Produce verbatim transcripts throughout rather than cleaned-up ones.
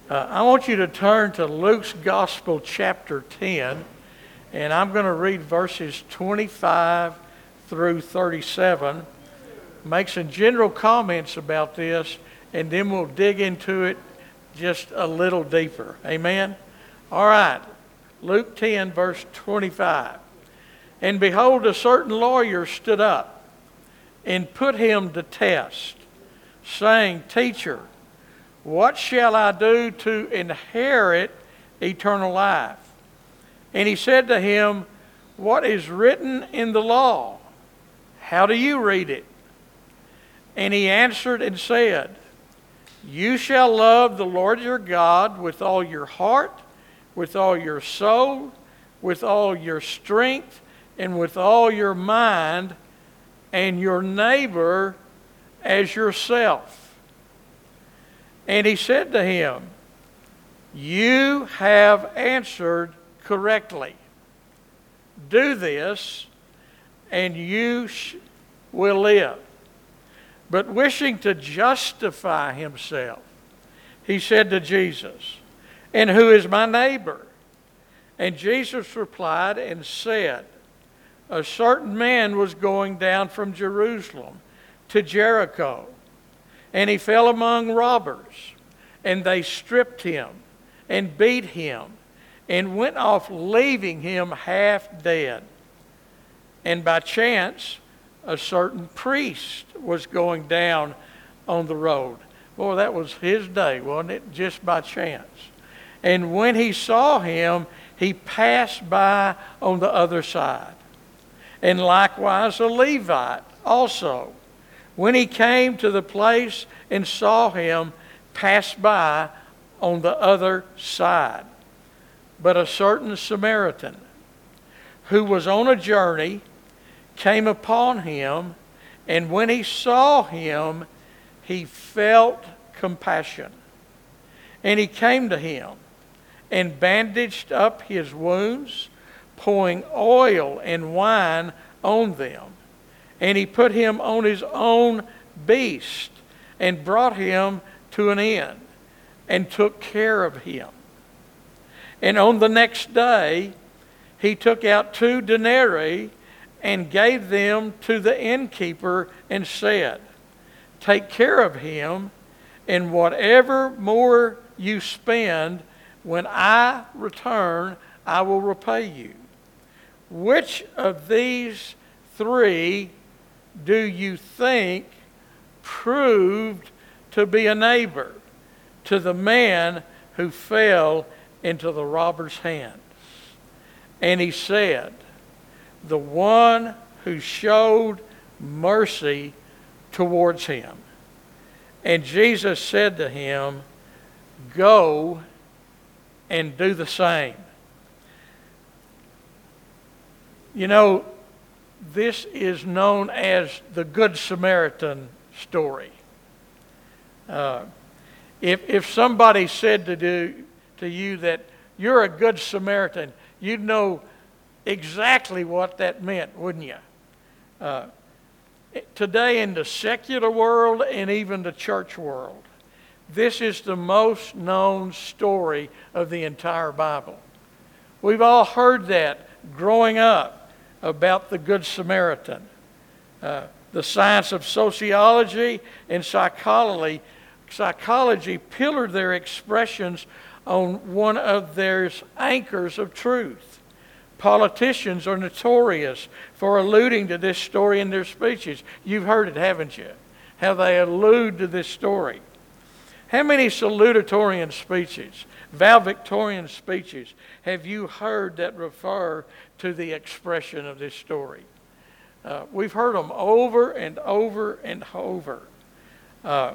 Uh, I want you to turn to Luke's Gospel, chapter ten, and I'm going to read verses twenty-five through thirty-seven, make some general comments about this, and then we'll dig into it just a little deeper. Amen? All right, Luke ten, verse twenty-five. And behold, a certain lawyer stood up and put him to test, saying, Teacher, what shall I do to inherit eternal life? And he said to him, What is written in the law? How do you read it? And he answered and said, You shall love the Lord your God with all your heart, with all your soul, with all your strength, and with all your mind, and your neighbor as yourself. And he said to him, You have answered correctly. Do this, and you sh- will live. But wishing to justify himself, he said to Jesus, And who is my neighbor? And Jesus replied and said, A certain man was going down from Jerusalem to Jericho, and he fell among robbers, and they stripped him and beat him and went off, leaving him half dead. And by chance, a certain priest was going down on the road. Boy, that was his day, wasn't it? Just by chance. And when he saw him, he passed by on the other side. And likewise a Levite also, when he came to the place and saw him, passed by on the other side. But a certain Samaritan, who was on a journey, came upon him, and when he saw him, he felt compassion. And he came to him and bandaged up his wounds, pouring oil and wine on them. And he put him on his own beast and brought him to an inn and took care of him. And on the next day, he took out two denarii and gave them to the innkeeper and said, Take care of him, and whatever more you spend, when I return, I will repay you. Which of these three do you think proved to be a neighbor to the man who fell into the robber's hands? And he said, The one who showed mercy towards him. And Jesus said to him, Go and do the same. You know, this is known as the Good Samaritan story. Uh, if if somebody said to do to you that you're a Good Samaritan, you'd know exactly what that meant, wouldn't you? Uh, today in the secular world and even the church world, this is the most known story of the entire Bible. We've all heard that growing up about the Good Samaritan. Uh, the science of sociology and psychology, psychology pillared their expressions on one of their anchors of truth. Politicians are notorious for alluding to this story in their speeches. You've heard it, haven't you? How they allude to this story. How many salutatorian speeches, valedictorian speeches, have you heard that refer to the expression of this story? Uh, we've heard them over and over and over. Uh,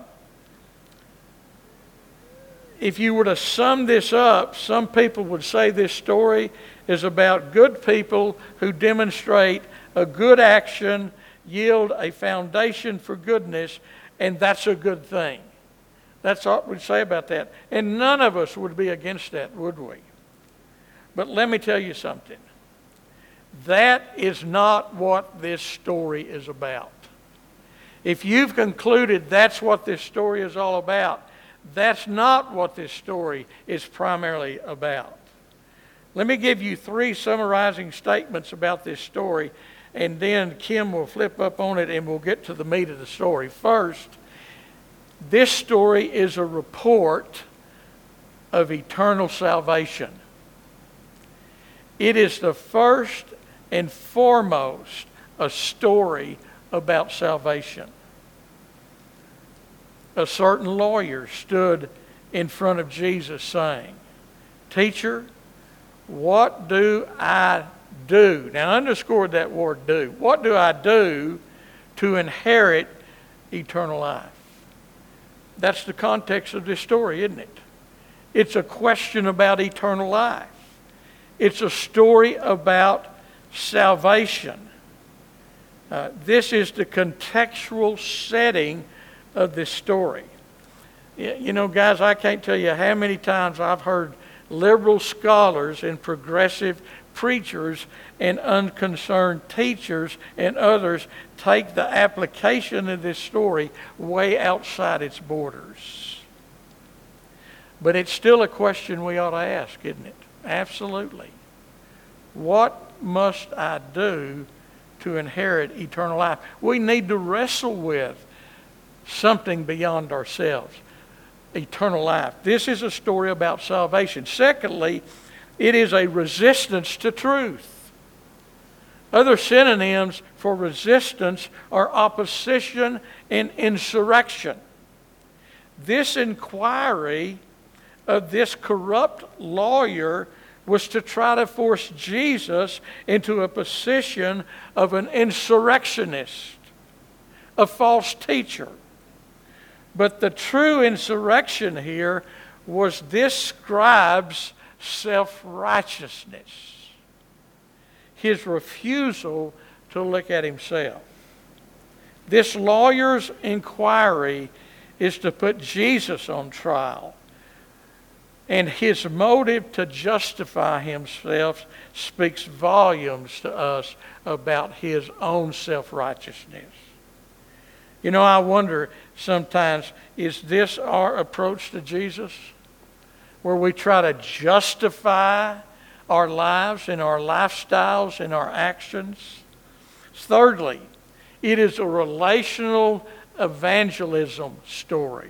if you were to sum this up, some people would say this story is about good people who demonstrate a good action, yield a foundation for goodness, and that's a good thing. That's all we'd say about that. And none of us would be against that, would we? But let me tell you something. That is not what this story is about. If you've concluded that's what this story is all about, That's not what this story is primarily about. Let me give you three summarizing statements about this story, and then Kim will flip up on it and we'll get to the meat of the story. First, this story is a report of eternal salvation. It is the first and foremost a story about salvation. A certain lawyer stood in front of Jesus saying, "Teacher, what do I do?" Now, I underscored that word do. What do I do to inherit eternal life? That's the context of this story, isn't it? It's a question about eternal life. It's a story about salvation. Uh, this is the contextual setting of this story. You know, guys, I can't tell you how many times I've heard liberal scholars and progressive preachers and unconcerned teachers and others take the application of this story way outside its borders. But it's still a question we ought to ask, isn't it? Absolutely. What must I do to inherit eternal life? We need to wrestle with something beyond ourselves. Eternal life. This is a story about salvation. Secondly, it is a resistance to truth. Other synonyms for resistance are opposition and insurrection. This inquiry of this corrupt lawyer was to try to force Jesus into a position of an insurrectionist, a false teacher. But the true insurrection here was this scribe's self-righteousness, his refusal to look at himself. This lawyer's inquiry is to put Jesus on trial, and his motive to justify himself speaks volumes to us about his own self-righteousness. You know, I wonder sometimes, is this our approach to Jesus? Where we try to justify our lives and our lifestyles and our actions? Thirdly, it is a relational evangelism story.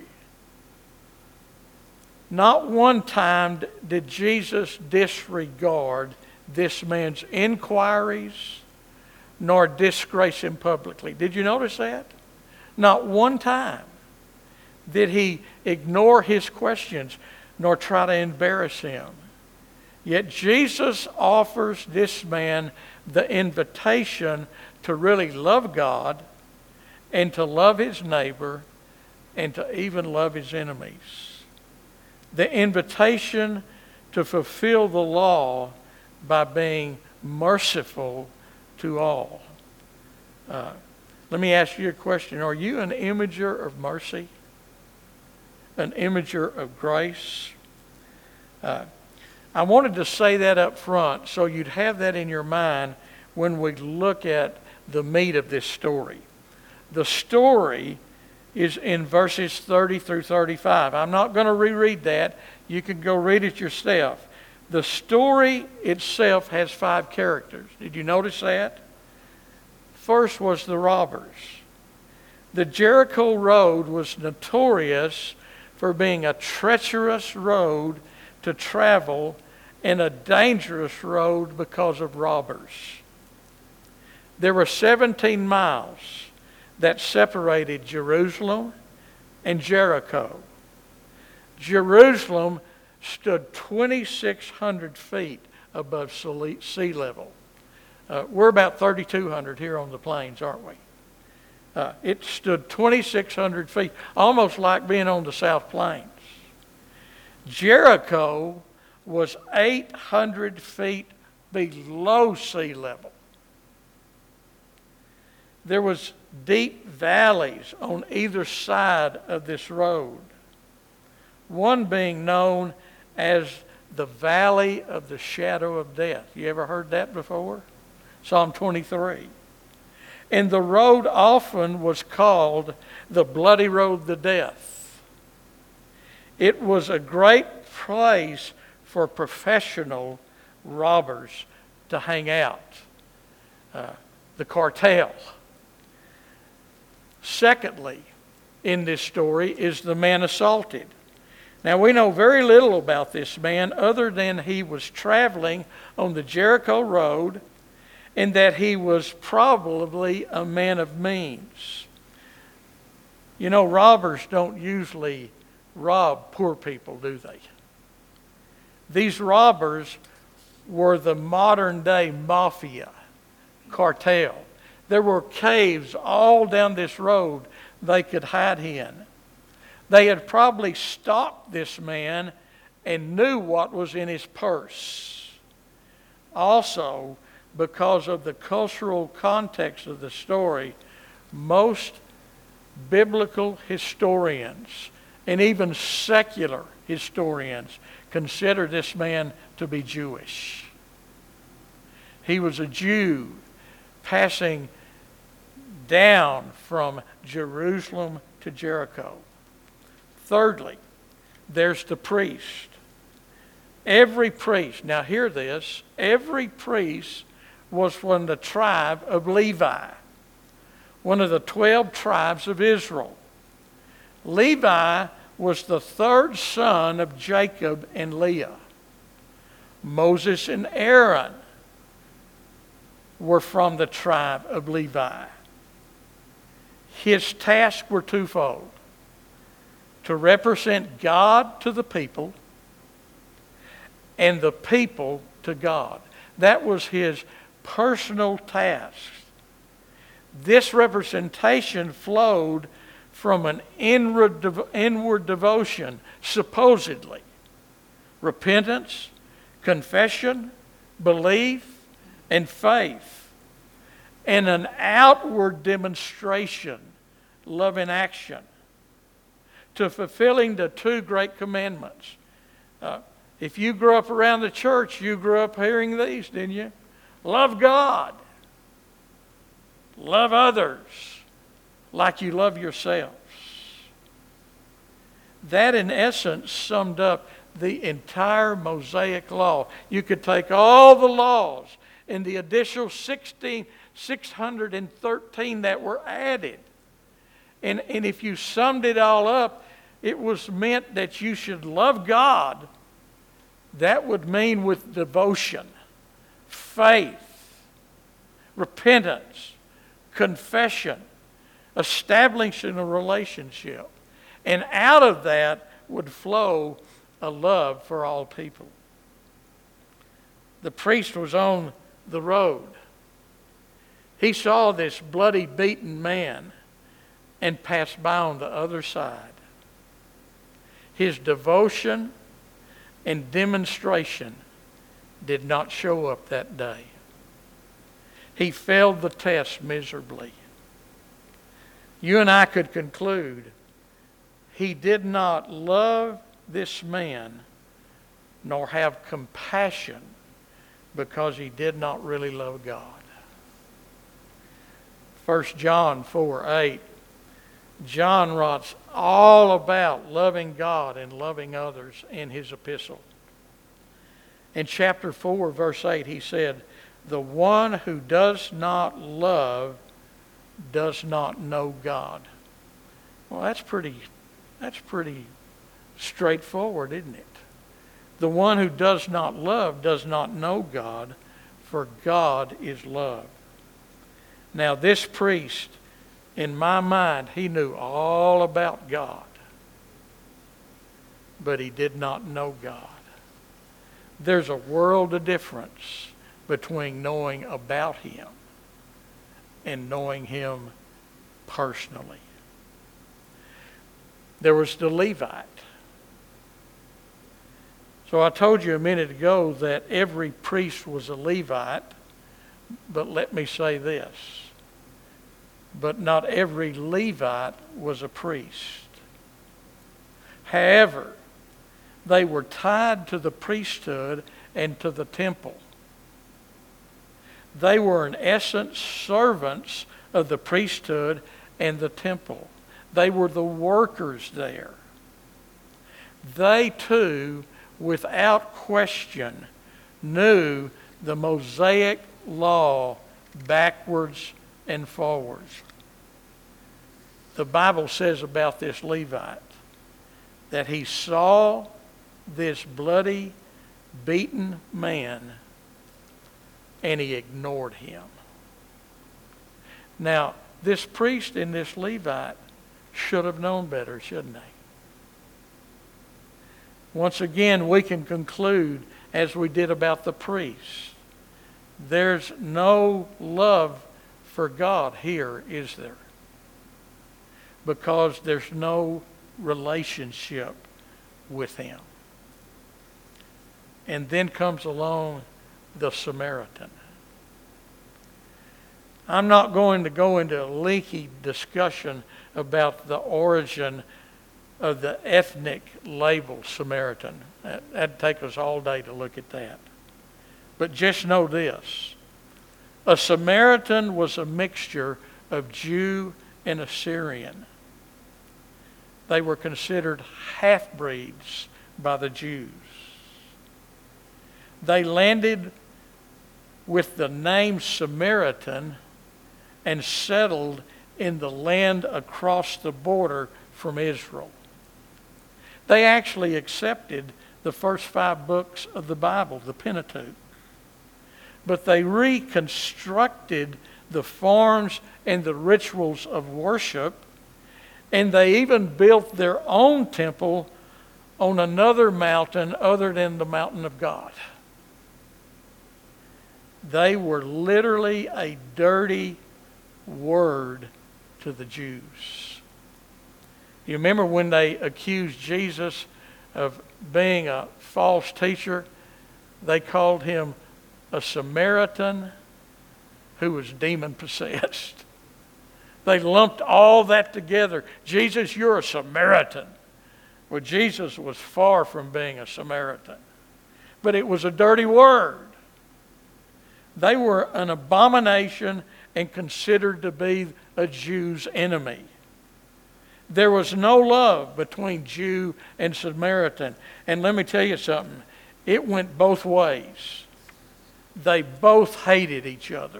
Not one time did Jesus disregard this man's inquiries nor disgrace him publicly. Did you notice that? Not one time did he ignore his questions nor try to embarrass him. Yet Jesus offers this man the invitation to really love God and to love his neighbor and to even love his enemies. The invitation to fulfill the law by being merciful to all. Uh, Let me ask you a question. Are you an imager of mercy? An imager of grace? Uh, I wanted to say that up front so you'd have that in your mind when we look at the meat of this story. The story is in verses thirty through thirty-five. I'm not going to reread that. You can go read it yourself. The story itself has five characters. Did you notice that? First was the robbers. The Jericho road was notorious for being a treacherous road to travel and a dangerous road because of robbers. There were seventeen miles that separated Jerusalem and Jericho. Jerusalem stood twenty-six hundred feet above sea level. Uh, we're about thirty-two hundred here on the plains, aren't we? Uh, it stood twenty-six hundred feet, almost like being on the South Plains. Jericho was eight hundred feet below sea level. There was deep valleys on either side of this road, one being known as the Valley of the Shadow of Death. You ever heard that before? Psalm twenty-three. And the road often was called the bloody road to death. It was a great place for professional robbers to hang out. Uh, the cartel. Secondly, in this story is the man assaulted. Now we know very little about this man other than he was traveling on the Jericho road and that he was probably a man of means. You know, robbers don't usually rob poor people, do they? These robbers were the modern day mafia cartel. There were caves all down this road they could hide in. They had probably stalked this man and knew what was in his purse. Also, because of the cultural context of the story, most biblical historians and even secular historians consider this man to be Jewish. He was a Jew passing down from Jerusalem to Jericho. Thirdly, there's the priest. Every priest, now hear this, every priest was from the tribe of Levi, one of the twelve tribes of Israel. Levi was the third son of Jacob and Leah. Moses and Aaron were from the tribe of Levi. His tasks were twofold: to represent God to the people and the people to God. That was his personal task. This representation flowed from an inward, devo- inward devotion, supposedly. Repentance, confession, belief, and faith. And an outward demonstration, love in action, to fulfilling the two great commandments. Uh, if you grew up around the church, you grew up hearing these, didn't you? Love God. Love others like you love yourselves. That, in essence, summed up the entire Mosaic law. You could take all the laws and the additional sixteen, six hundred thirteen that were added. And, and if you summed it all up, it was meant that you should love God. That would mean with devotion, faith, repentance, confession, establishing a relationship. And out of that would flow a love for all people. The priest was on the road. He saw this bloody, beaten man and passed by on the other side. His devotion and demonstration did not show up that day. He failed the test miserably. You and I could conclude he did not love this man nor have compassion because he did not really love God. First John four eight, John writes all about loving God and loving others in his epistle. In chapter four, verse eight, he said, "The one who does not love does not know God." Well, that's pretty, that's pretty straightforward, isn't it? The one who does not love does not know God, for God is love. Now, this priest, in my mind, he knew all about God, but he did not know God. There's a world of difference between knowing about him and knowing him personally. There was the Levite. So I told you a minute ago that every priest was a Levite, but let me say this. But not every Levite was a priest. However, they were tied to the priesthood and to the temple. They were in essence servants of the priesthood and the temple. They were the workers there. they too, without question, knew the Mosaic law backwards and forwards. The Bible says about this Levite that he saw this bloody, beaten man and he ignored him. Now, this priest and this Levite should have known better, shouldn't they? Once again, we can conclude, as we did about the priest, there's no love for God here, is there? Because there's no relationship with Him. And then comes along the Samaritan. I'm not going to go into a lengthy discussion about the origin of the ethnic label Samaritan. That, that'd take us all day to look at that. But just know this. A Samaritan was a mixture of Jew and Assyrian. They were considered half-breeds by the Jews. They landed with the name Samaritan and settled in the land across the border from Israel. They actually accepted the first five books of the Bible, the Pentateuch. But they reconstructed the forms and the rituals of worship, and they even built their own temple on another mountain other than the mountain of God. They were literally a dirty word to the Jews. You remember when they accused Jesus of being a false teacher? They called him a Samaritan who was demon-possessed. They lumped all that together. Jesus, you're a Samaritan. Well, Jesus was far from being a Samaritan. But it was a dirty word. They were an abomination and considered to be a Jew's enemy. There was no love between Jew and Samaritan. And let me tell you something. It went both ways. They both hated each other.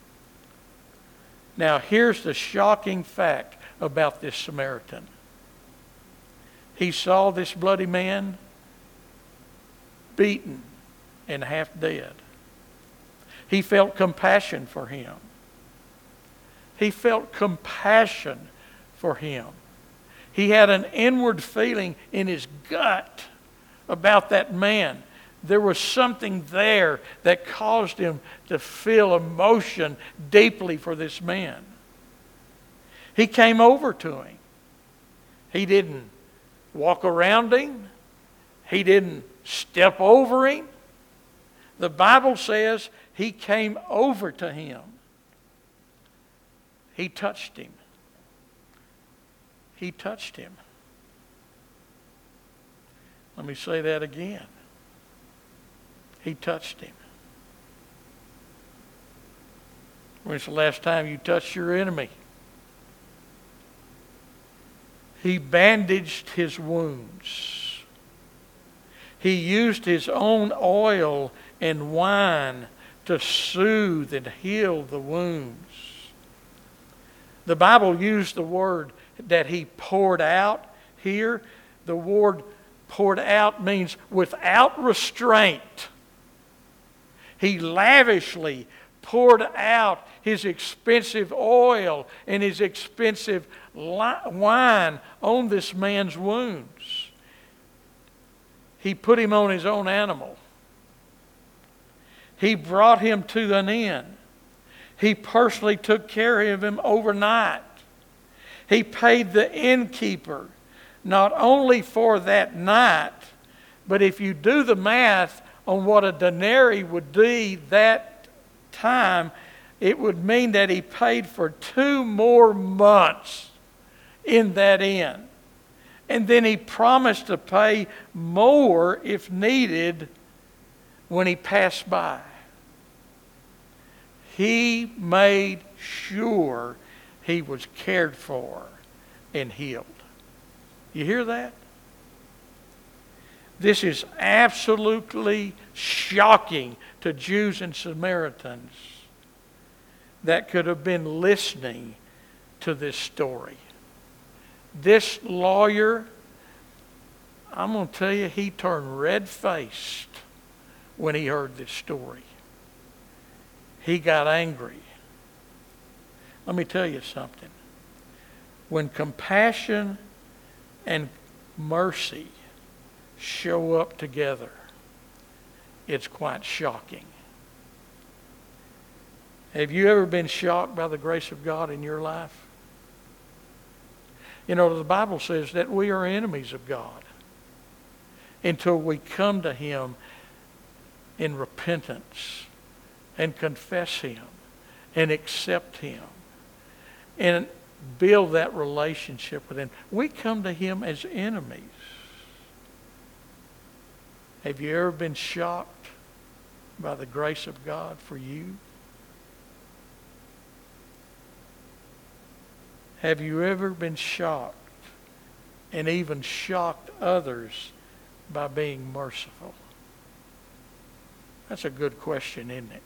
Now, here's the shocking fact about this Samaritan. He saw this bloody man beaten and half dead. He felt compassion for him. He felt compassion for him. He had an inward feeling in his gut about that man. There was something there that caused him to feel emotion deeply for this man. He came over to him. He didn't walk around him. He didn't step over him. The Bible says he came over to him. He touched him. He touched him. Let me say that again. He touched him. When's the last time you touched your enemy? He bandaged his wounds. He used his own oil and wine to soothe and heal the wounds. The Bible used the word that he poured out here. The word poured out means without restraint. He lavishly poured out his expensive oil and his expensive wine on this man's wounds. He put him on his own animal. He brought him to an inn. He personally took care of him overnight. He paid the innkeeper not only for that night, but if you do the math on what a denarii would be that time, it would mean that he paid for two more months in that inn. And then he promised to pay more if needed when he passed by. He made sure he was cared for and healed. You hear that? This is absolutely shocking to Jews and Samaritans that could have been listening to this story. This lawyer, I'm going to tell you, he turned red-faced when he heard this story. He got angry. Let me tell you something. When compassion and mercy show up together, it's quite shocking. Have you ever been shocked by the grace of God in your life? You know, the Bible says that we are enemies of God until we come to Him in repentance and confess Him and accept Him and build that relationship with Him. We come to Him as enemies. Have you ever been shocked by the grace of God for you? Have you ever been shocked and even shocked others by being merciful? That's a good question, isn't it?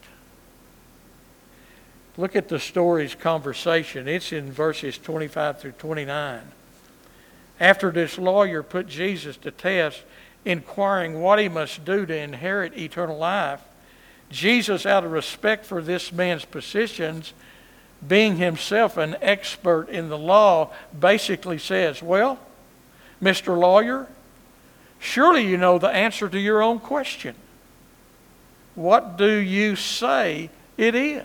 Look at the story's conversation. It's in verses twenty-five through twenty-nine. After this lawyer put Jesus to test, inquiring what he must do to inherit eternal life, Jesus, out of respect for this man's positions, being himself an expert in the law, basically says, well, Mister Lawyer, surely you know the answer to your own question. What do you say it is?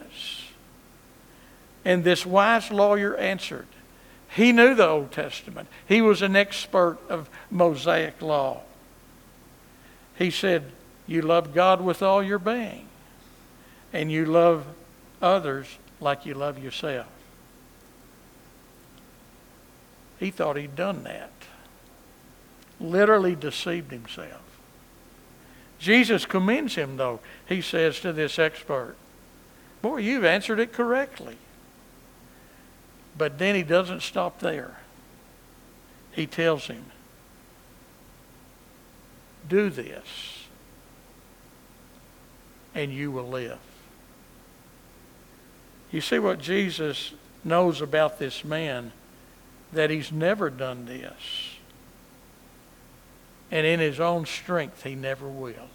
And this wise lawyer answered. He knew the Old Testament. He was an expert of Mosaic law. He said, you love God with all your being, and you love others like you love yourself. He thought he'd done that. Literally deceived himself. Jesus commends him, though. He says to this expert, boy, you've answered it correctly. But then he doesn't stop there. He tells him, do this, and you will live. You see what Jesus knows about this man? That he's never done this. And in his own strength, he never will.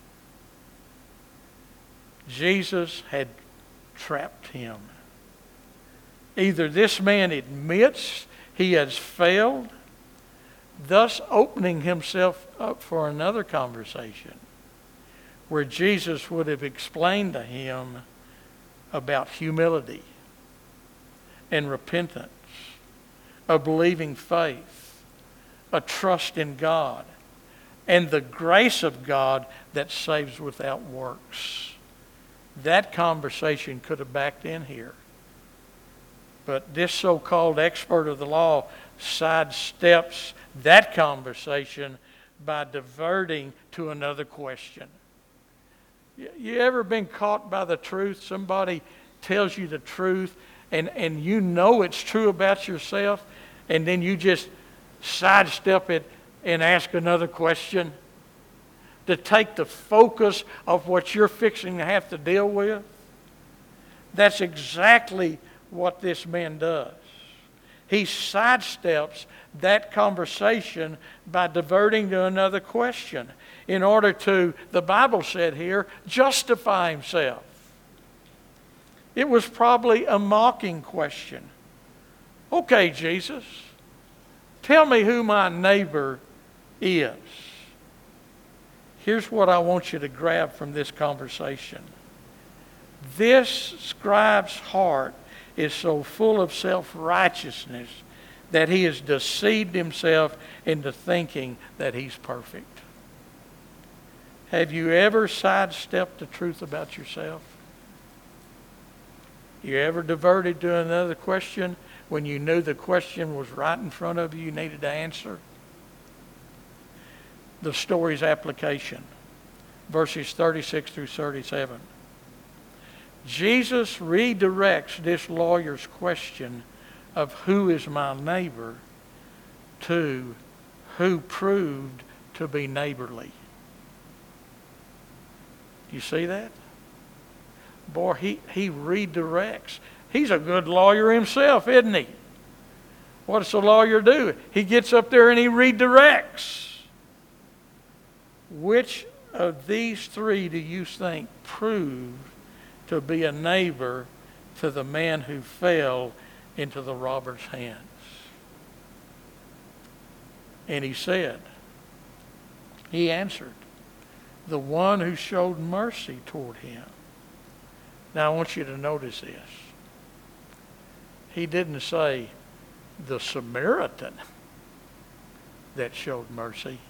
Jesus had trapped him. Either this man admits he has failed, thus opening himself up for another conversation where Jesus would have explained to him about humility and repentance, a believing faith, a trust in God, and the grace of God that saves without works. That conversation could have backed in here. But this so-called expert of the law sidesteps that conversation by diverting to another question. You ever been caught by the truth? Somebody tells you the truth and, and you know it's true about yourself, and then you just sidestep it and ask another question to take the focus of what you're fixing to have to deal with? That's exactly what this man does. He sidesteps that conversation by diverting to another question in order to, the Bible said here, justify himself. It was probably a mocking question. Okay, Jesus, tell me who my neighbor is. Here's what I want you to grab from this conversation. This scribe's heart is so full of self-righteousness that he has deceived himself into thinking that he's perfect. Have you ever sidestepped the truth about yourself? You ever diverted to another question when you knew the question was right in front of you, you needed to answer? The story's application, verses thirty-six through thirty-seven. Jesus redirects this lawyer's question of who is my neighbor to who proved to be neighborly. You see that? Boy, he, he redirects. He's a good lawyer himself, isn't he? What does a lawyer do? He gets up there and he redirects. Which of these three do you think proved to be a neighbor to the man who fell into the robber's hands? And he said, he answered, the one who showed mercy toward him. Now I want you to notice this. He didn't say the Samaritan that showed mercy.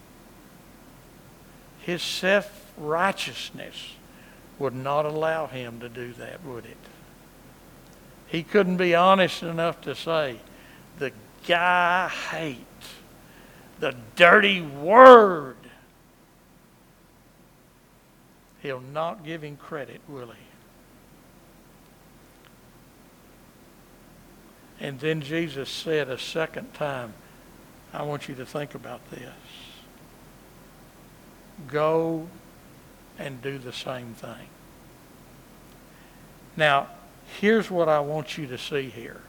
His self-righteousness would not allow him to do that, would it? He couldn't be honest enough to say, the guy I hate, the dirty word. He'll not give him credit, will he? And then Jesus said a second time, I want you to think about this. Go and do the same thing. Now, here's what I want you to see here.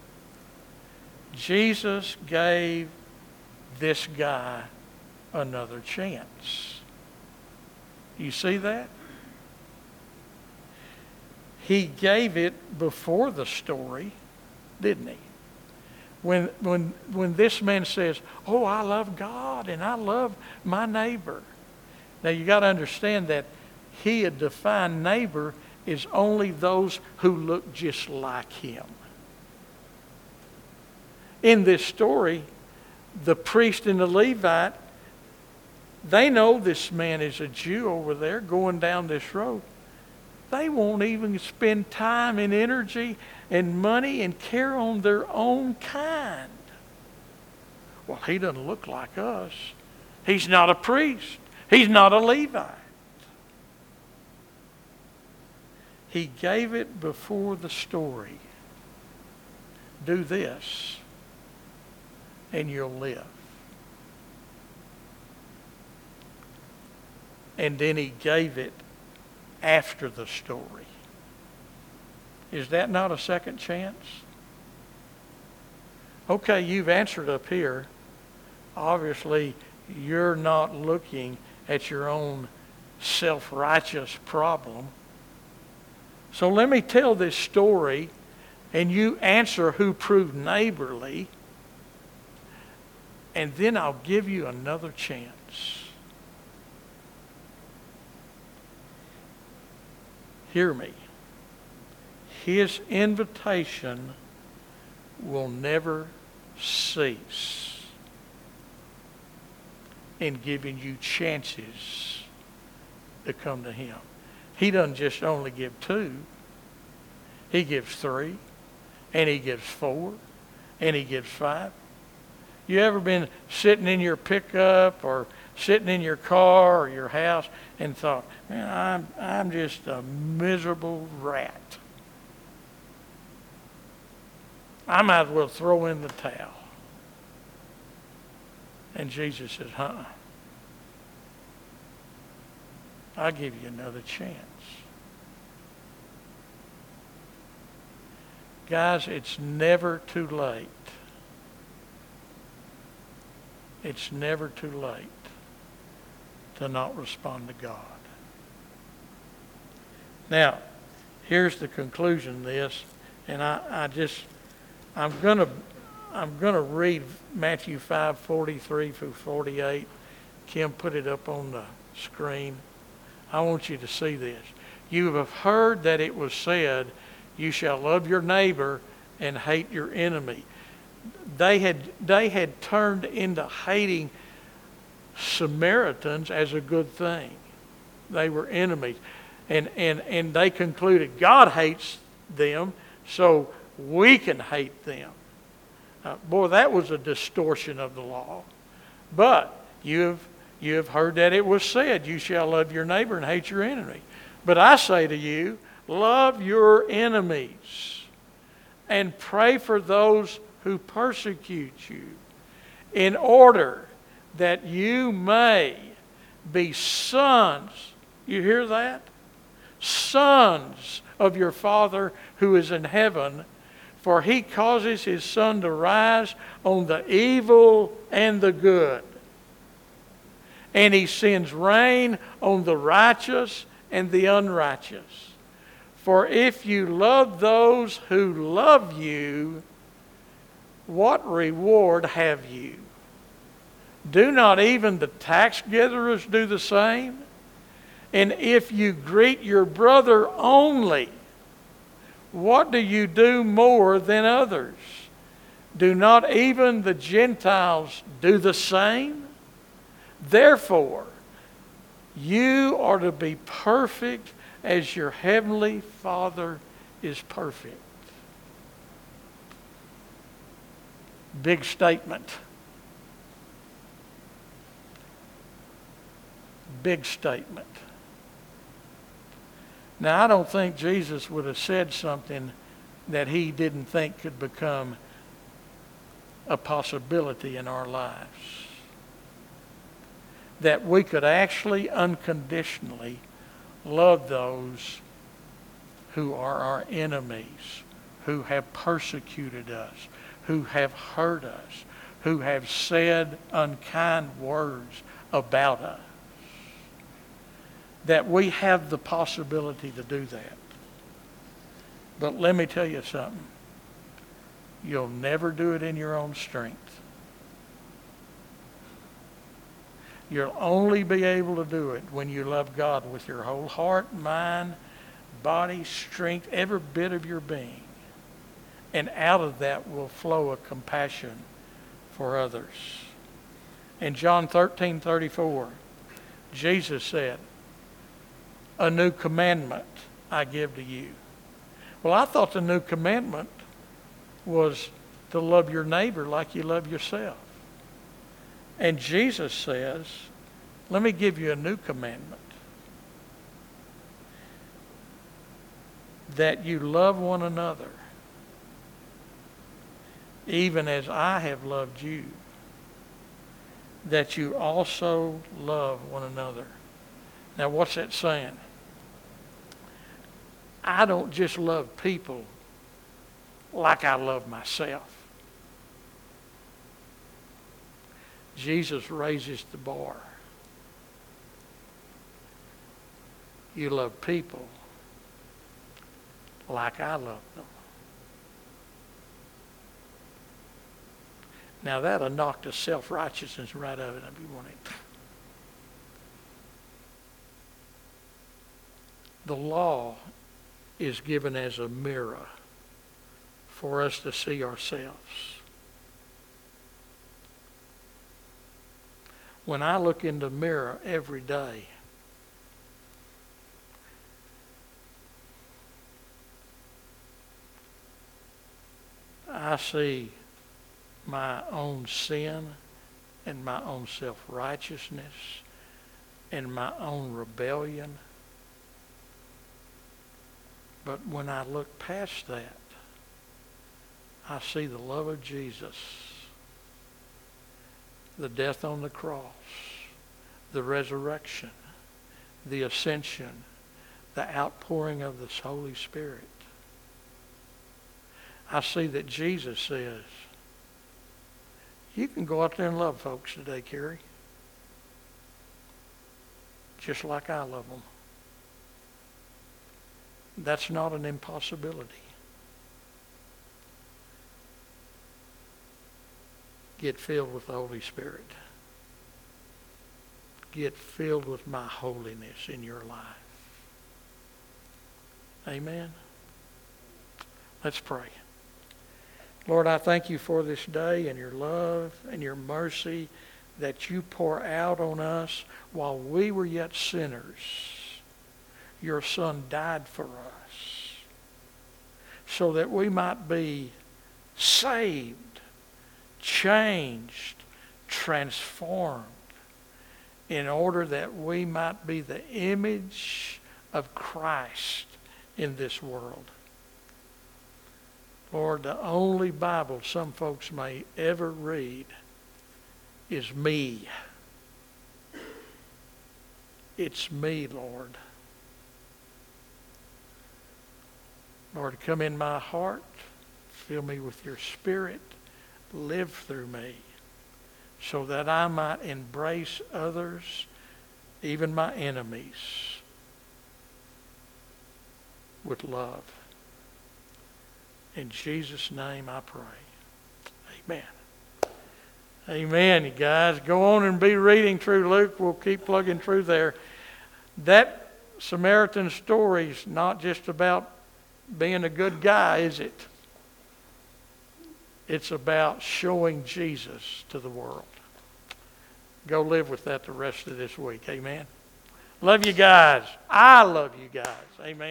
Jesus gave this guy another chance. You see that? He gave it before the story, didn't he? When, when, when this man says, oh, I love God and I love my neighbor. Now you got to understand that he had defined neighbor is only those who look just like him. In this story, the priest and the Levite, they know this man is a Jew over there going down this road. They won't even spend time and energy and money and care on their own kind. Well, he doesn't look like us. He's not a priest. He's not a Levite. He gave it before the story. Do this, and you'll live. And then he gave it after the story. Is that not a second chance? Okay, you've answered up here. Obviously, you're not looking at your own self-righteous problem. So let me tell this story, and you answer who proved neighborly, and then I'll give you another chance. Hear me. His invitation will never cease in giving you chances to come to him. He doesn't just only give two. He gives three, and he gives four, and he gives five. You ever been sitting in your pickup or sitting in your car or your house and thought, man, I'm, I'm just a miserable rat. I might as well throw in the towel. And Jesus says, huh? I'll give you another chance. Guys, it's never too late. It's never too late to not respond to God. Now, here's the conclusion of this, and I, I just, I'm gonna, I'm gonna read Matthew five forty-three through forty-eight. Kim, put it up on the screen. I want you to see this. You have heard that it was said, you shall love your neighbor and hate your enemy. They had, they had turned into hating Samaritans as a good thing. They were enemies. And, and, and they concluded God hates them, so we can hate them. Uh, boy, that was a distortion of the law. But you have, you have heard that it was said, you shall love your neighbor and hate your enemy. But I say to you, love your enemies and pray for those who persecute you, in order that you may be sons. You hear that? Sons of your Father who is in heaven, for he causes his sun to rise on the evil and the good. And he sends rain on the righteous and the unrighteous. For if you love those who love you, what reward have you? Do not even the tax gatherers do the same? And if you greet your brother only, what do you do more than others? Do not even the Gentiles do the same? Therefore, you are to be perfect as your heavenly Father is perfect. Big statement. Big statement. Now, I don't think Jesus would have said something that he didn't think could become a possibility in our lives. That we could actually unconditionally love those who are our enemies, who have persecuted us, who have hurt us, who have said unkind words about us. That we have the possibility to do that. But let me tell you something. You'll never do it in your own strength. You'll only be able to do it when you love God with your whole heart, mind, body, strength, every bit of your being. And out of that will flow a compassion for others. In John thirteen thirty-four, Jesus said, "A new commandment I give to you." Well, I thought the new commandment was to love your neighbor like you love yourself. And Jesus says, let me give you a new commandment. That you love one another, even as I have loved you. That you also love one another. Now, what's that saying? I don't just love people like I love myself. Jesus raises the bar. You love people like I love them. Now that'll knock the self-righteousness right out of it. If you want it. The law is given as a mirror for us to see ourselves. When I look in the mirror every day, I see my own sin and my own self-righteousness and my own rebellion. But when I look past that, I see the love of Jesus, the death on the cross, the resurrection, the ascension, the outpouring of the Holy Spirit. I see that Jesus says, you can go out there and love folks today, Carrie, just like I love them. That's not an impossibility. Get filled with the Holy Spirit. Get filled with my holiness in your life. Amen. Let's pray. Lord, I thank you for this day and your love and your mercy that you pour out on us while we were yet sinners. Your Son died for us so that we might be saved, changed, transformed, in order that we might be the image of Christ in this world. Lord, the only Bible some folks may ever read is me. It's me, Lord. Lord, come in my heart. Fill me with your Spirit. Live through me so that I might embrace others, even my enemies, with love. In Jesus' name I pray. Amen. Amen, you guys. Go on and be reading through Luke. We'll keep plugging through there. That Samaritan story is not just about being a good guy, is it? It's about showing Jesus to the world. Go live with that the rest of this week. Amen. Love you guys. I love you guys. Amen.